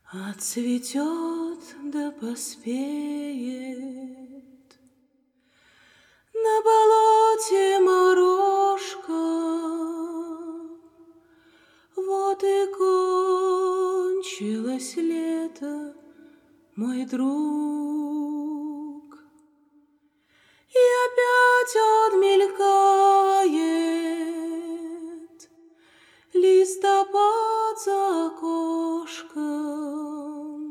Отцветет да поспеет на болоте морожка. Вот и кончилось лето, мой друг, и опять отмелькает листопад за окошком.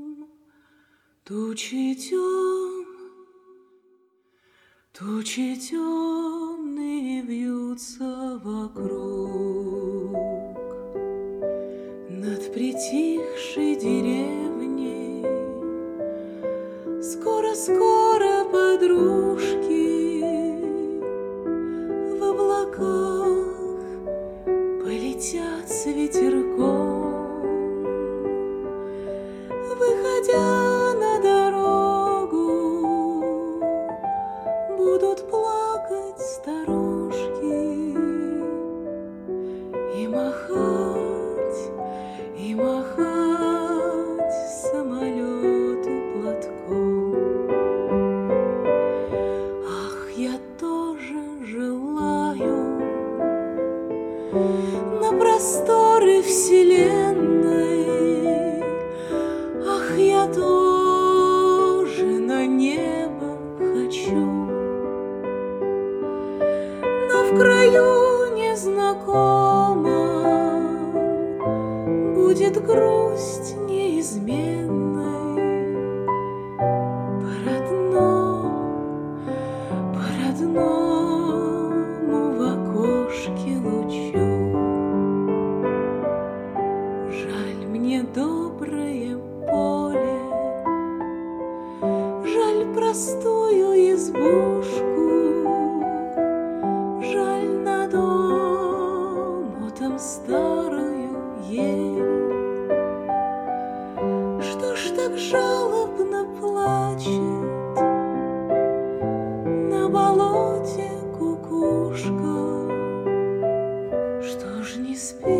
Тучи темные вьются вокруг. Над притихшей деревней скоро-скоро подружки в облаках полетят с ветерком, выходя на дорогу, будут плакать старушки и махать самолету платком. Ах, я тоже желаю на просторы вселенной, ах, я тоже на небо хочу, но в краю незнакомом будет грусть неизменной по родному в окошке лучу. Жаль мне доброе поле, жаль простую избушку, жаль над омотом старую ель. Что ж так жалобно плачет на болоте кукушка? Что ж не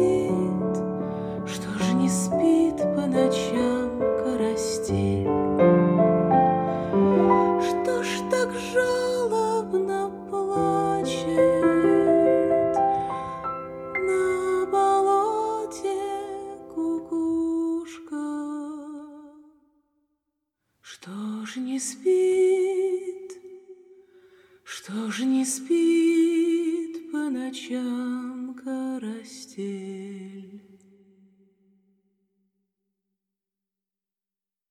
спит по ночам карастель? Что ж так жалобно плачет на болоте кукушка? Что ж не спит по ночам